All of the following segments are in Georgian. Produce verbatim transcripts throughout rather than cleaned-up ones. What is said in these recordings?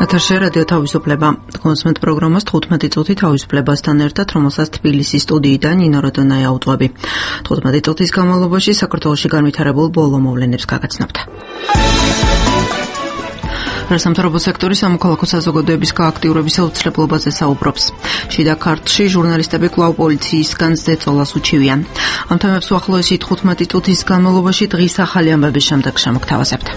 ეთერში რადიო თავისუფლება. კონსმენტ პროგრამას თხუთმეტი წუთი თავისუფლებასთან ერთად, რომელსაც თბილისის სტუდიიდან ნინო როდონაია აუტვევი. თხუთმეტი წუთის განმავლობაში საქართველოში განვითარებულ ბოლო მოვლენებს გაგაცნობთ. რასამთავრობო სექტორის სამოქალაქო საზოგადოების გააქტიურების აუცილებლობაზე საუბრობს. შიდა ქართლში ჟურნალისტები კვლავ პოლიციისგან ზეწოლას უჩივიან. ამ თემებს უახლოესი თხუთმეტი წუთის განმავლობაში დღის ახალი ამბების შემდეგ შემოგთავაზებთ.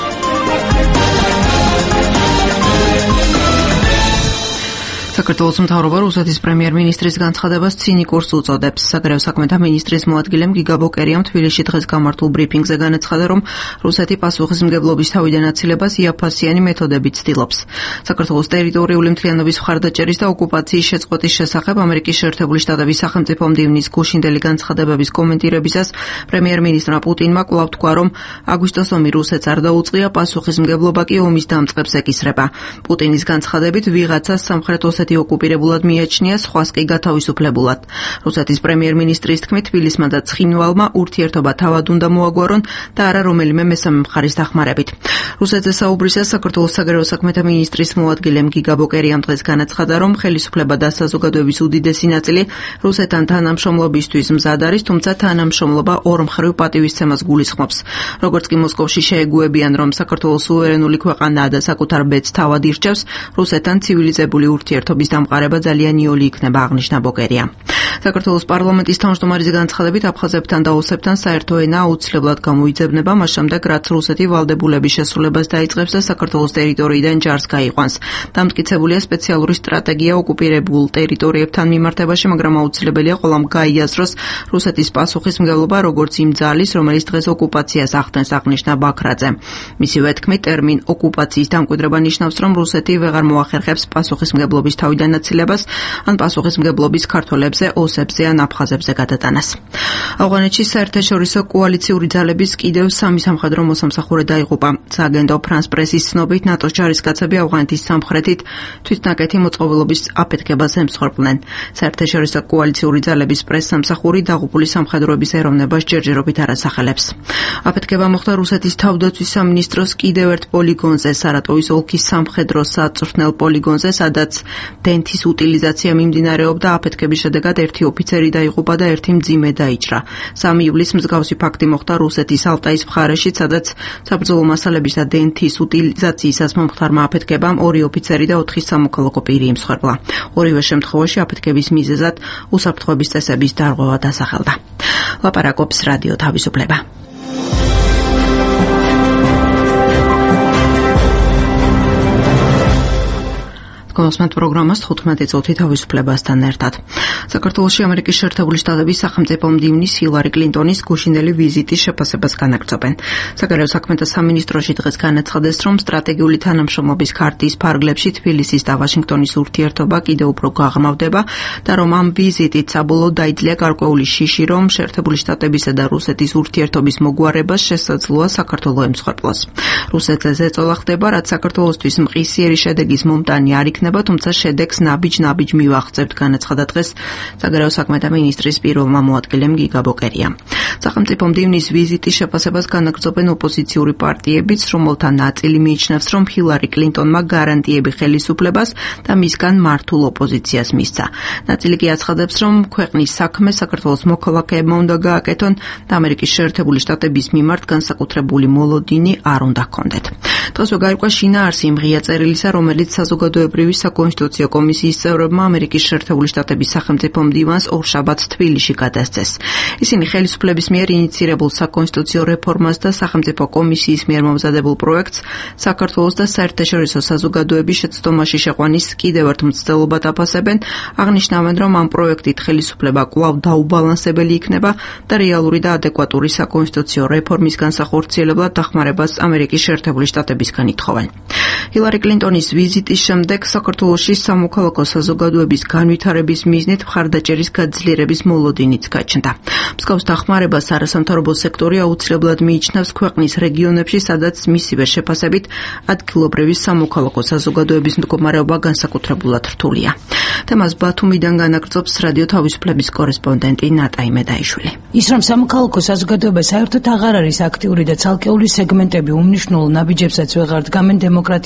საქართველოს მთავრობა რუსეთის პრემიერ-მინისტრის განცხადებას ცინიკურს უწოდებს. საგარეო საქმეთა მინისტრის მოადგილემ გიგა ბოკერიამ თბილისში დღეს გამართულ ბრიფინგზე განაცხადა, რომ რუსეთი პასუხისმგებლობის თავიდან აცილებას იაფფასიანი მეთოდებით ცდილობს. საქართველოს ტერიტორიული მთლიანობის მხარდაჭერის და ოკუპაციის შეწყვეტის შესახებ ამერიკის შეერთებული შტატების სახელმწიფო მდივნის გუშინდელი განცხადებების კომენტირებისას პრემიერ-მინისტრმა პუტინმა კვლავ თქვა, რომ აგვისტოს ომი რუსეთს არ დაუწყია, პასუხისმგებლობა კი ომის დამწყებს ეკისრება. პუტინის განცხადებით ვიღაცას სამხრეთ ოსეთი ოკუპირებულად მიაჩნია, სხვას კი გათავისუფლებულად. რუსეთის პრემიერ-მინისტრის თქმით, თბილისმა და ცხინვალმა ურთიერთობა თავად უნდა მოაგვარონ და არა რომელიმე მესამე მხარის დახმარებით. რუსეთზე საუბრისას საქართველოს საგარეო საქმეთა მინისტრის მოადგილემ გიგა ბოკერიამ დღეს განაცხადა, რომ ხელისუფლება და საზოგადოების უდიდესი ნაწილი რუსეთთან თანამშრომლობისთვის მზად არის, თუმცა თანამშრომლობა ორმხრივ პატივისცემას გულისხმობს. როგორც კი მოსკოვში შეეგუებიან, რომ საქართველოს სუვერენული ქვეყანაა და საკუთარ ბედს თავად ირჩევს, რუსეთთან ცივილიზებული ურთიერთობა დამყარება ძალიან იოლი იქნება, აღნიშნა ბოკერია. საქართველოს პარლამენტის თავმჯდომარის განცხადებით აფხაზებთან და ოსებთან საერთო ენა აუცილებლად გამოიძებნება, მას შემდეგ რაც რუსეთი ვალდებულების შესრულებას დაიწყებს და საქართველოს ტერიტორიიდან ჯარს გაიყვანს. დამტკიცებულია სპეციალური სტრატეგია ოკუპირებულ ტერიტორიებთან მიმართებაში, მაგრამ აუცილებელია ყველამ გაიაზროს რუსეთის პასუხისმგებლობა, როგორც იმ ძალის, რომელიც დღეს ოკუპაციას ახდენს, აღნიშნა ბაქრაძე. მისივე თქმით, ტერმინ ოკუპაციის დამკვიდრება ნიშნავს, რომ რუსეთი ვეღარ მოახერხებს პასუხისმგებლობის თავიდან აცილებას ან პასუხისმგებლობის ქართველებზე, ოსებზე ან აფხაზებზე გადატანას. ავღანეთში საერთაშორისო კოალიციური ძალების კიდევ სამი სამხედრო მოსამსახურე დაიღუპა. სააგენტო ფრანს პრესის ცნობით, ნატოს ჯარისკაცები ავღანეთის სამხრეთით თვითნაკეთი მოწყობილობის აფეთქებას ემსხვერპლნენ. საერთაშორისო კოალიციური ძალების პრესსამსახური დაღუპული სამხედროების ეროვნებას ჯერჯერობით არასახელებს. აფეთქება მოხდა რუსეთის თავდაცვის სამინისტროს კიდევ ერთ პოლიგონზე, სარატოვის ოლქის სამხედრო საწვრთნელ პოლიგონზე, სადაც დენთის უტილიზაცია მიმდინარეობდა. აფეთქების შედეგად ერთი ოფიცერი დაიღუპა და ერთი მძიმე დაიჭრა. სამი ივლისს მსგავსი ფაქტი მოხდა რუსეთის ალტაის მხარეში, სადაც საბრძოლო მასალების და დენთის უტილიზაციისას მომხდარმა აფეთქებამ ორი ოფიცერი და ოთხი სამოქალაქო პირი იმსხვერპლა. ორივე შემთხვევაში აფეთქების მიზეზად უსაფრთხოების წესების დარღვევა დასახელდა. ლაპარაკობს რადიო თავისუფლება. კონსმენტ პროგრამას თხუთმეტი წუთი თავისუფლებასთან ერთად. საქართველოში ამერიკის შეერთებული შტატების სახელმწიფო მდივნის ჰილარი კლინტონის გუშინდელი ვიზიტის შეფასებას განაგრძობენ. საგარეო საქმეთა სამინისტროში დღეს განაცხადეს, რომ სტრატეგიული თანამშრომლობის ქარტის ფარგლებში თბილისის და ვაშინგტონის ურთიერთობა კიდევ უფრო გაღრმავდება და რომ ამ ვიზიტით საბოლოოდ დაიძლია გარკვეული შიში, რომ შეერთებული შტატებისა და რუსეთის ურთიერთობის მოგვარებას შესაძლოა საქართველო ემსხვერპლოს. რუსეთზე ზეწოლა ხდება, რაც საქართველოსთვის მყისიერი შედეგის მომტანი არ იქნება, თუმცა შედეგს ნაბიჯ-ნაბიჯ მივახცევთ, განაცხადა დღეს საგარეო საქმეთა მინისტრის პირველმა მოადგილემ გიგა ბოკერიამ. სახელმწიფო მდივნის ვიზიტის შეფასებას განაგრძობენ ოპოზიციური პარტიებიც, რომელთა ნაწილი მიიჩნევს, რომ ჰილარი კლინტონმა გარანტიები ხელისუფლებას და მისგან მართულ ოპოზიციას მისცა. ნაწილი კი აცხადებს, რომ ქვეყნის საქმე საქართველოს მოქალაქეებმა უნდა გააკეთონ და ამერიკის შეერთებული შტატების მიმართ განსაკუთრებული მოლოდინი არ უნდა ჰქონდეთ. დღესვე გაირკვა შინაარსი იმ ღია წერილისა, რომელიც საზოგადოებრივი საკონსტიტუციო კომისიის წევრებმა ამერიკის შეერთებული შტატების სახელმწიფო მდივანს ორშაბათს თბილისში გადასცეს. ისინი ხელისუფლების მიერ ინიცირებულ საკონსტიტუციო რეფორმას და სახელმწიფო კომისიის მიერ მომზადებულ პროექტს საქართველოს და საერთაშორისო საზოგადოების შეცდომაში შეყვანის კიდევ ერთ მცდელობად აფასებენ, აღნიშნავენ, რომ ამ პროექტით ხელისუფლება კვლავ დაუბალანსებელი იქნება და რეალური და ადეკვატური საკონსტიტუციო რეფორმის განსახორციელებლად დახმარებას ამერიკის შეერთებული შტატებისგან ითხოვენ. ჰილარი კლინტონის ვიზიტის შემდეგ საქართველოში სამოქალაქო საზოგადოების განვითარების მიზნით მხარდაჭერის გაძლიერების მოლოდინიც გაჩნდა. მსგავს დახმარებას არასამთავრობო სექტორი აუცილებლად მიიჩნევს ქვეყნის რეგიონებში, სადაც მისივე შეფასებით ადგილობრივი სამოქალაქო საზოგადოების მდგომარეობა განსაკუთრებულად რთულია. თემას ბათუმიდან განაგრძობს რადიო თავისუფლების კორესპონდენტი ნატაი მედაიშვილი. ის რომ სამოქალაქო საზოგადოება საერთოდ აღარ არის აქტიური და ცალკეული სეგმენტები უმნიშვნელო ნაბიჯებსაც ვეღარ დგამენ დემოკრატიის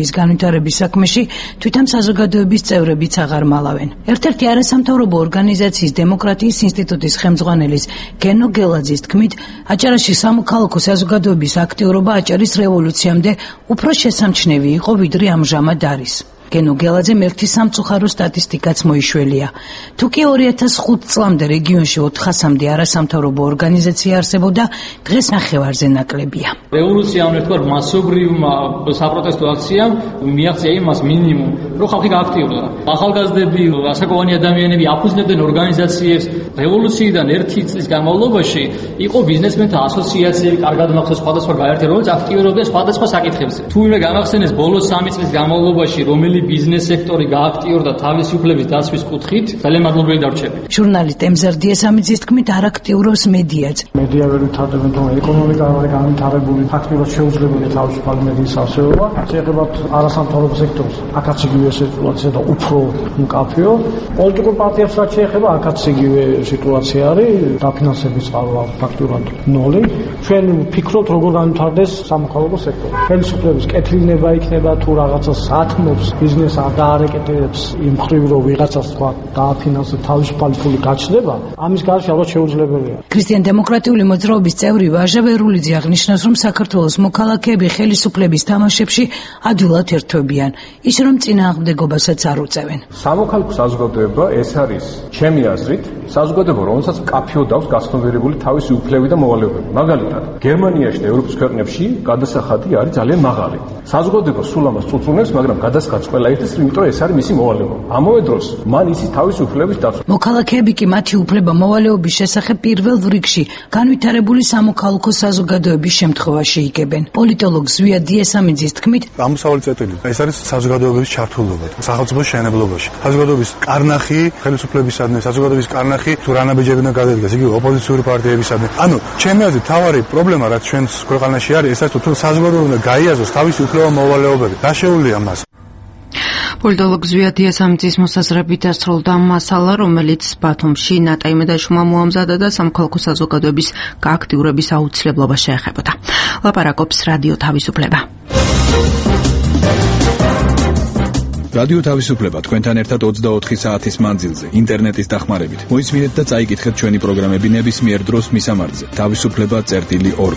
ტრაგედიის განვითარების საქმეში თვითონ საზოგადოების წევრებიც აღარ მალავენ. ერთ-ერთი არასამთავრობო ორგანიზაციის დემოკრატიის ინსტიტუტის ხელმძღვანელის გენო გელაძის თქმით, აჭარაში სამოქალაქო საზოგადოების აქტიურობა აჭარის რევოლუციამდე უფრო შესამჩნევი იყო, ვიდრე ამჟამად არის. გენო გელაძემ ერთი სამწუხარო სტატისტიკაც მოიშველია. თუ კი ორი ათას ხუთი წლამდე რეგიონში ოთხასამდე არასამთავრობო ორგანიზაცია არსებობდა, დღეს ნახევარზე ნაკლებია. რევოლუციამ ერთგვარ მასობრივმა საპროტესტო აქციამ მიაღწია იმას მინიმუმ, რომ ხალხი გააქტიურდა. ახალგაზრდები, ასაკოვანი ადამიანები აფუძნებდნენ ორგანიზაციებს. რევოლუციიდან ერთი წლის განმავლობაში იყო ბიზნესმენთა ასოციაციები, კარგად მახსოვს სხვადასხვა გაერთიანება, რომელიც აქტიურობდა სხვადასხვა საკითხებზე. თუ ვინმე გამახსენეს ბოლოს სამი წლის განმავლობაში, რომელი ბიზნეს სექტორი გააქტიურდა თავისი უფლების დაცვის კუთხით, ძალიან მადლობელი დარჩები. ჟურნალისტ ემზარ დიესამიძის თქმით, არ აქტიურობს მედიაც. მედია ვერ ვითარდება, რომ ეკონომიკა არ არის განვითარებული, ფაქტობრივად შეუძლებელია თავისუფალი მედიის არსებობა. შეეხება არასამთავრობო სექტორს, აქაც იგივე სიტუაცია და უფრო მკაფიო. პოლიტიკურ პარტიებს რაც შეეხება, აქაც იგივე სიტუაცია არის, დაფინანსების წყარო ფაქტობრივად ნოლი. ჩვენ ვფიქრობთ, როგორ განვითარდეს სამოქალაქო სექტორი. ხელისუფლების კეთილნება იქნება თუ რაღაცას ათმობს ბიზნეს არ დაარეკეტებს იმ ხრივ რომ ვიღაცას თქვა დააფინანსებს თავისუფალი ფული გაჩნდება, ამის გარშე ალბათ შეუძლებელია. ქრისტიან-დემოკრატიული მოძრაობის წევრი ვაჟა ვერულიძე აღნიშნავს, რომ საქართველოს მოქალაქეები ხელისუფლების თამაშებში ადვილად ერთვებიან, ის რომ წინააღმდეგობასაც არ უწევენ. სამოქალაქო საზოგადოება ეს არის ჩემი აზრით საზოგადოება, რომელსაც მკაფიოდ აქვს გაცნობიერებული თავისი უფლებები და მოვალეობები. მაგალითად, გერმანიაში და ევროპის ქვეყნებში გადასახადი არის ძალიან მაღალი. საზოგადოება სულ ამას წუწუნებს, მაგრამ გადასახადს ყველა ეთის, იმიტომ ეს არის მისი მოვალეობა. ამავე დროს მან ისი თავისი უფლებების დაცვა. მოქალაქეები კი მათი უფლება მოვალეობის შესახებ პირველ რიგში განვითარებული სამოქალაქო საზოგადოების შემთხვევაში იგებენ. პოლიტოლოგ ზვია დიესამიძის თქმით, ამოსავალი წერტილი ეს არის საზოგადოების ჩართულობა სახელმწიფოს შეენებლობაში. საზოგადოების კარნახი ხელისუფლებისადმი, საზოგადოების კარნახი თუ რანაბიჯები უნდა გადადგეს, იგი ოპოზიციური პარტიებისადმი. ანუ ჩემი აზრით თავარი პრობლემა რაც ჩვენს ქვეყანაში არის, ეს არის თუ საზოგადოება უნდა გაიაზროს თავისი უფლება მოვალეობები. დაშეულია მას. პოლიტოლოგ ზვია დიესამიძის მოსაზრებით დასრულდა მასალა, რომელიც ბათუმში ნატა იმედაშვილმა მოამზადა და სამოქალაქო საზოგადოების გააქტიურების აუცილებლობას შეეხებოდა. ლაპარაკობს რადიო თავისუფლება. რადიო თავისუფლება თქვენთან ერთად ოცდაოთხი საათის მანძილზე, ინტერნეტის დახმარებით. მოისმინეთ და წაიკითხეთ ჩვენი პროგრამები ნებისმიერ დროს მისამართზე. თავისუფლება წერტილი ორგ.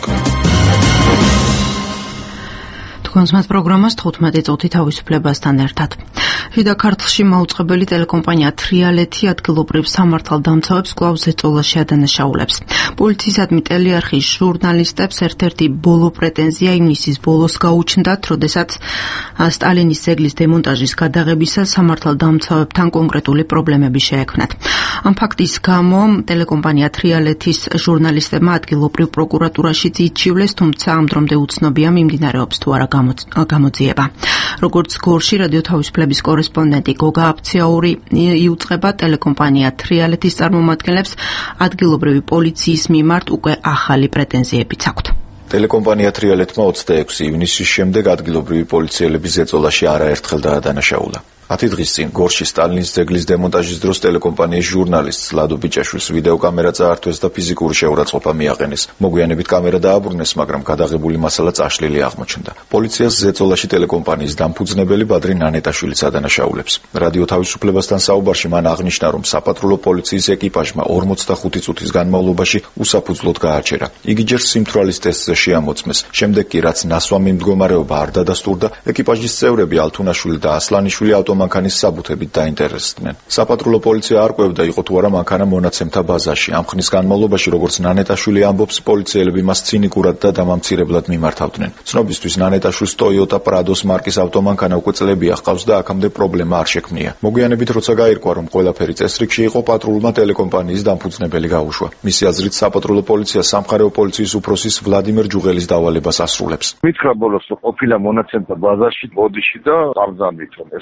თქვენს პროგრამას თხუთმეტი წუთი თავისუფლებასთან ერთად. შიდა ქართლში მაუწყებელი ტელეკომპანია თრიალეთი ადგილობრივ სამართალდამცავებს კვლავ ზეწოლაში ადანაშაულებს. პოლიციისადმი ტელეარხის ჟურნალისტებს ერთ-ერთი ბოლო პრეტენზია ივნისის ბოლოს გაუჩნდათ, როდესაც სტალინის ძეგლის დემონტაჟის გადაღებისას სამართალდამცავებთან კონკრეტული პრობლემები შეექმნათ. ამ ფაქტის გამო ტელეკომპანია თრიალეთის ჟურნალისტებმა ადგილობრივ პროკურატურაში იჩივლეს, თუმცა ამ დრომდე უცნობია მიმდინარეობს თუ არა გამოძიება. როგორც გორში რადიო თავისუფლების კორესპონდენტი გოგა აფციაური იუწყება, ტელეკომპანია თრიალეთის წარმომადგენლებს ადგილობრივი პოლიციის მიმართ უკვე ახალი პრეტენზიებიც აქვთ. ტელეკომპანია თრიალეთმა ოცდაექვსი ივნისის შემდეგ ადგილობრივი პოლიციელების ზეწოლაში არაერთხელ დაადანაშაულა. ათი დღის წინ გორში სტალინის ძეგლის დემონტაჟის დროს ტელეკომპანიის ჟურნალისტს ლადო ბიჭაშვილს ვიდეოკამერა წაართვეს და ფიზიკური შეურაცხყოფა მიაყენეს. მოგვიანებით კამერა დააბრუნეს, მაგრამ გადაღებული მასალა წაშლილი აღმოჩნდა. პოლიციას ზეწოლაში ტელეკომპანიის დამფუძნებელი ბადრი ნანეტაშვილიც ადანაშაულებს. რადიო თავისუფლებასთან საუბარში მან აღნიშნა, რომ საპატრულო პოლიციის ეკიპაჟმა ორმოცდახუთი წუთის განმავლობაში უსაფუძვლოდ გააჩერა. იგი ჯერ სიმთვრალის ტესტზე შეამოწმეს, შემდეგ კი რაც ნასვამი მდგომარეობა არ დადასტურდა, ეკიპაჟის წევრები ალთუნაშვილი და ასლანიშვილი მანქანის საბუთებით დაინტერესდნენ. საპატრულო პოლიცია არ ყვევდა იყო თუ არა მანქანა მონაცემთა ბაზაში. ამ ხნის განმავლობაში, როგორც ნანეტაშვილი ამბობს, პოლიციელები მას ცინიკურად და დამამცირებლად მიმართავდნენ. ცნობისთვის ნანეტაშვილს Toyota Prados მარკის ავტომანქანა უკვე წლებია ჰყავს და აქამდე პრობლემა არ შექმნია. მოგვიანებით როცა გაირკვა, რომ ყველაფერი წესრიგში იყო, პატრულმა ტელეკომპანიის დამფუძნებელი გაუშვა. მისი აზრით, საპატრულო პოლიცია სამხარეო პოლიციის უფროსის ვლადიმერ ჯუღელის დავალებას ასრულებს. მითხრა ბოლოს, რომ ყოფილა მონაცემთა ბაზაში, ბოდიში და წამზამით. ეს ორმოცდახუთი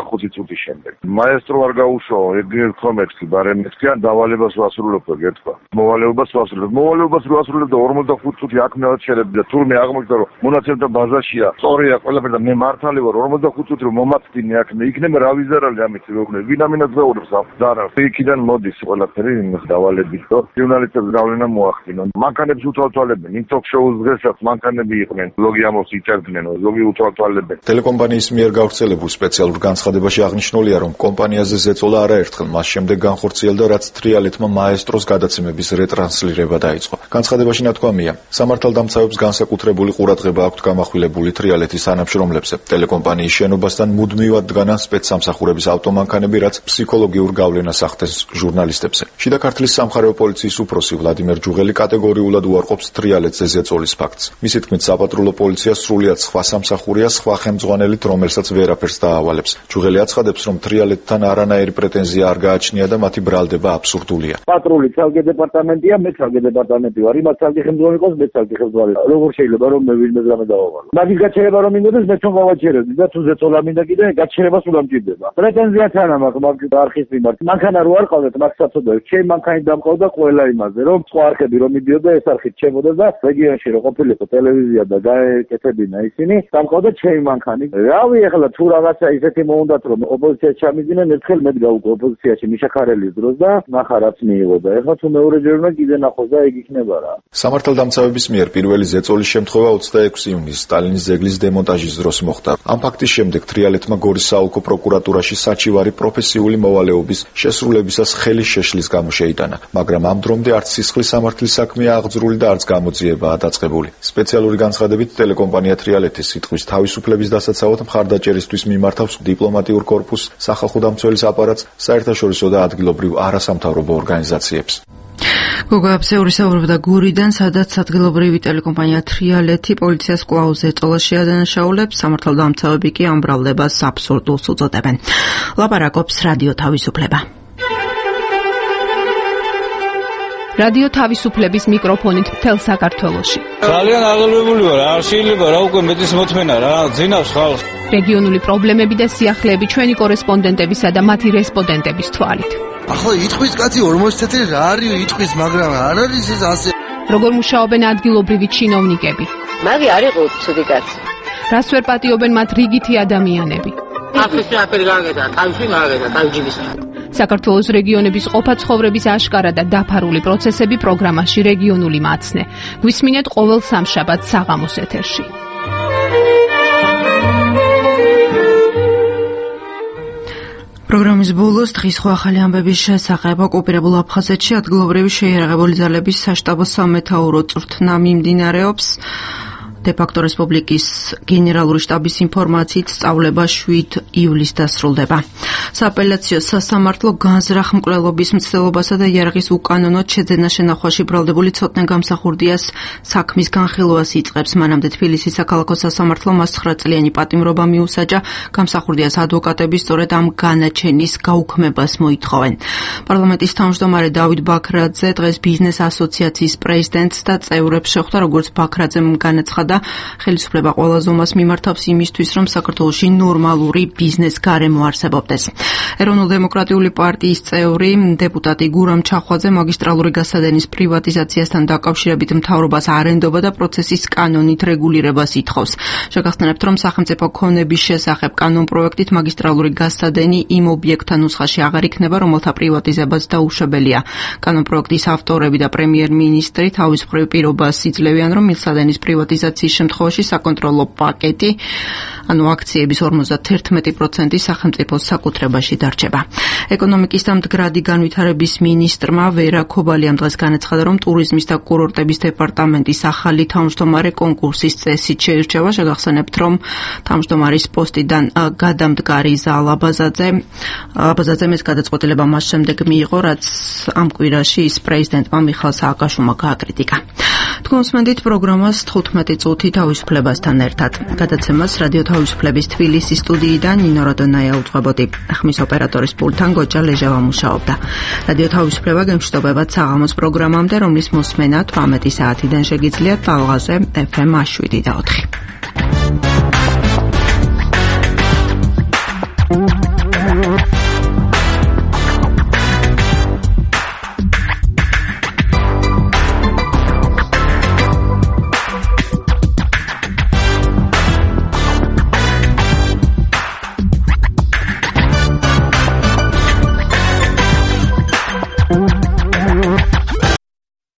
ხუთი წუთის შემდეგ. მაესტრო არ გაუშვა, ეგრეთქო მეთქი, ბარემ მეთქი ან დავალებას ვასრულებ გეთქვა. მოვალეობას ვასრულებ. მოვალეობას რო ვასრულებ და ორმოცდახუთი წუთი აქ მევაჩერებ და თურმე აღმოჩნდა რომ მონაცემთა ბაზაშია. სწორია ყველაფერი და მე მართალი ვარ ორმოცდახუთი წუთი რომ მომაწდინე აქ მე იქნება რა ვიზარალი ამით ვეუბნები. ვინამინაც ვეუბნებს ზარა. იქიდან მოდის ყველაფერი დავალებით და ჟურნალისტებს გავლენა მოახდინონ. მანქანებს უთვალთვალებენ. იმ ტოქ-შოუს დღესაც მანქანები იყვნენ. ზოგი ამოს იჭერდნენ, ზოგი უთვალთვალებენ. ტელეკომპანიის მიერ გავრცელებულ სპეციალურ განცხადებაში აღნიშნულია, რომ კომპანიაზე ზეწოლა არაერთხელ მას შემდეგ განხორციელდა, რაც თრიალეთმა მაესტროს გადაცემების რეტრანსლირება დაიწყო. განცხადებაში ნათქვამია, სამართალდამცავებს განსაკუთრებული ყურადღება აქვთ გამახვილებული თრიალეთის თანამშრომლებზე. ტელეკომპანიის შენობასთან მუდმივად დგანან სპეცსამსახურების ავტომანქანები, რაც ფსიქოლოგიურ გავლენას ახდენს ჟურნალისტებზე. შიდა ქართლის სამხარეო პოლიციის უფროსი ვლადიმერ ჯუღელი კატეგორიულად უარყოფს თრიალეთზე ზეწოლის ფაქტს. მისი თქმით, საპატრულო პოლიცია სრულიად სხვა სამსახურია, სხვა ხელმძღვანელით, რომელსაც ვერაფერს დაავალებს. ჯუღელი აცხადებს, რომ თრიალეთთან არანაირი პრეტენზია არ გააჩნია და მათი ბრალდება აბსურდულია. პატრული ცალკე დეპარტამენტია, მე ცალკე დეპარტამენტი ვარ. იმათ ცალკე ხელმძღვანელი ყავს, მე ცალკე ხელმძღვანელი. როგორ შეიძლება რომ მე ვინმე რამე დავავალო? მაგის გაჩერება რომ მინდოდეს, მე თვითონ გავაჩერებდი და თუ ზეწოლა მინდა კიდე გაჩერებას უნდა მჭირდება. პრეტენზიაც არ მაქვს მაგ არხის მიმართ. მანქანა რო არ ყავდეთ, მაგ საწოდებს. ჩემი მანქანით დამყავდა ყველა იმაზე, რომ სხვა არხები რომ მიდიოდა, ეს არხით ჩემოდა და რეგიონში რო ყოფილიყო ტელევიზია და გაეკეთებინა ისინი, დამყავდა ჩემი მანქანი. რავი, ეხლა თუ რაღაცა ისეთი მოუნდათ, რომ ოპოზიციაში ჩამიძინენ, ერთხელ მე გავუკო ოპოზიციაში მიშაქარელის დროს და ნახა რაც მიიღო და ეხლა თუ მეორეჯერ უნდა კიდე ნახოს და ეგ იქნება რა. სამართალდამცავების მიერ პირველი ზეწოლის შემთხვევა ოცდაექვსი ივნისს სტალინის ძეგლის დემონტაჟის დროს მოხდა. ამ ფაქტის შემდეგ თრიალეთმა გორის საოლქო პროკურატურაში საჩივარი პროფესიული მოვალეობის შესრულებისას ხელის შეშლის გამო შეიტანა, მაგრამ ამ დრომდე არც სისხლის სამართლის საქმეა აღძრული და არც გამოძიებაა დაწყებული. სპეციალური განცხადებით ტელეკომპანია თრიალეთის სიტყვის თავისუფლების დასაცავად მხარდაჭერისთვის მიმართავს დიპლომატიურ კორპუსს, სახალხო დამცველის აპარატს, საერთაშორისო და ადგილობრივ არასამთავრობო ორგანიზაციებს. გოგა აბსეული საუბრობდა გურიდან, სადაც ადგილობრივი ტელეკომპანია თრიალეთი პოლიციას კვლავ ზეწოლას შეადანაშაულებს, სამართალდამცავები კი ამ ბრალდებას აბსურდულს უწოდებენ. ლაპარაკობს რადიო თავისუფლება. რადიო თავისუფლების მიკროფონით მთელ საქართველოში. ძალიან აღელვებული ვარ, არ შეიძლება რა უკვე მეტის მოთმენა რა, ძინავს ხალხს. რეგიონული პრობლემები და სიახლეები ჩვენი კორესპონდენტებისა და მათი რესპონდენტების თვალით. ახლა იტყვის კაცი ორმოცი წელი რა არის იტყვის, მაგრამ არ არის ეს ასე. როგორ მუშაობენ ადგილობრივი ჩინოვნიკები? მაგი არ იყო ცუდი კაცი. რას ვერ პატიობენ მათ რიგითი ადამიანები? ახლის რაფერი გაგედა, თავში გაგედა, თავჯიბის. საქართველოს რეგიონების ყოფა-ცხოვრების აშკარა და დაფარული პროცესები პროგრამაში რეგიონული მაცნე. გვისმინეთ ყოველ სამშაბათს საღამოს ეთერში. პროგრამის ბოლოს დღის სხვა ახალი ამბების შესახებ ოკუპირებულ აფხაზეთში ადგილობრივი შეიარაღებული ძალების საშტაბო სამეთაურო წვრთნა მიმდინარეობს. დე-ფაქტო რესპუბლიკის გენერალური შტაბის ინფორმაციით სწავლება შვიდ ივლისს დასრულდება. სააპელაციო სასამართლო განზრახ მკვლელობის მცდელობასა და იარაღის უკანონოდ შეძენა შენახვაში ბრალდებული ცოტნე გამსახურდიას საქმის განხილვას იწყებს. მანამდე თბილისის საქალაქო სასამართლომ მას ცხრა წლიანი პატიმრობა მიუსაჯა. გამსახურდიას ადვოკატები სწორედ ამ განაჩენის გაუქმებას მოითხოვენ. პარლამენტის თავმჯდომარე დავით ბაქრაძე დღეს ბიზნეს ასოციაციის პრეზიდენტს და წევრებს შეხვდა, როგორც ბაქრაძემ განაცხადა, ხელისუფლება ყველა ზომას მიმართავს იმისთვის, რომ საქართველოში ნორმალური ბიზნეს გარემო არსებობდეს. ეროვნულ-დემოკრატიული პარტიის წევრი დეპუტატი გურამ ჩახვაძე მაგისტრალური გასადენის პრივატიზაციასთან დაკავშირებით მთავრობას არ ენდობა და პროცესის კანონით რეგულირებას ითხოვს. შეგახსენებთ, რომ სახელმწიფო ქონების შესახებ კანონპროექტით მაგისტრალური გასადენი იმ ობიექტთა ნუსხაში აღარ იქნება, რომელთა პრივატიზებაც დაუშვებელია. კანონპროექტის ავტორები და პრემიერ-მინისტრი თავისუფლ პირობას იძლევიან, რომ მილსადენის პრივატიზაციის შემთხვევაში საკონტროლო პაკეტი, ანუ აქციების ორმოცდაერთმეტი პროცენტი სახელმწიფოს საკუთრებაში დარჩება. ეკონომიკის და მდგრადი განვითარების მინისტრმა ვერა ქობალიამ დღეს განაცხადა, რომ ტურიზმის და კურორტების დეპარტამენტის ახალი თავმჯდომარე კონკურსის წესით შეირჩევა. შეგახსენებთ, რომ თავმჯდომარის პოსტიდან გადამდგარი ზაალ აბაზაძე აბაზაძემ ეს გადაწყვეტილება მას შემდეგ მიიღო, რაც ამ კვირაში ის პრეზიდენტმა მიხაილ სააკაშვილმა გააკრიტიკა. თქვენსმენდით პროგრამას თხუთმეტი წუთი თავისუფლებასთან ერთად. გადაცემას რადიო თავისუფლების თბილისის სტუდიიდან ნინო როდონაია უძღვებოდი. ხმის ოპერატორის პულტთან გოჯა ლეჟავა მუშაობდა. რადიო თავისუფლება გემშვიდობებად საღამოს პროგრამამდე, რომლის მოსმენა თვრამეტი საათიდან შეგიძლიათ ტალღაზე ეფ ემ შვიდი და ოთხი.